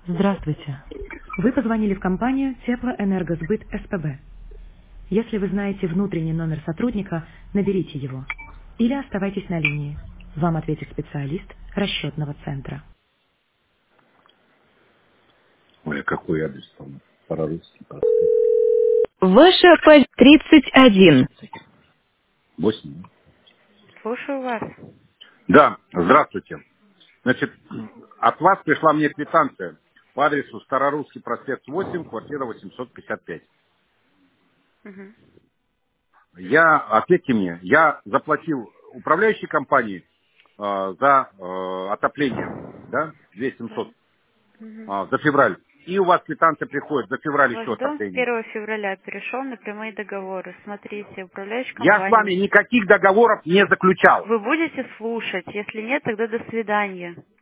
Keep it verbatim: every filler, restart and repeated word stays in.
Здравствуйте. Вы позвонили в компанию Теплоэнергосбыт СПБ. Если вы знаете внутренний номер сотрудника, наберите его. Или оставайтесь на линии. Вам ответит специалист расчетного центра. Ой, а какой адрес там? Старорусский проспект. Ваша позиция тридцать один. Восемь. Да? Слушаю вас. Да, здравствуйте. Значит, от вас пришла мне квитанция по адресу Старорусский проспект восемь, квартира восемьсот пятьдесят пять. Мгм. Я, ответьте мне, я заплатил управляющей компании э, за э, отопление, да, две тысячи семьсот Мгм. э, за февраль. И у вас квитанция приходит за февраль Ваш еще дом с отопление. первого февраля перешел на прямые договоры. Смотрите, управляющая Я с вами компания. никаких договоров не заключал. Вы будете слушать? Если нет, тогда до свидания.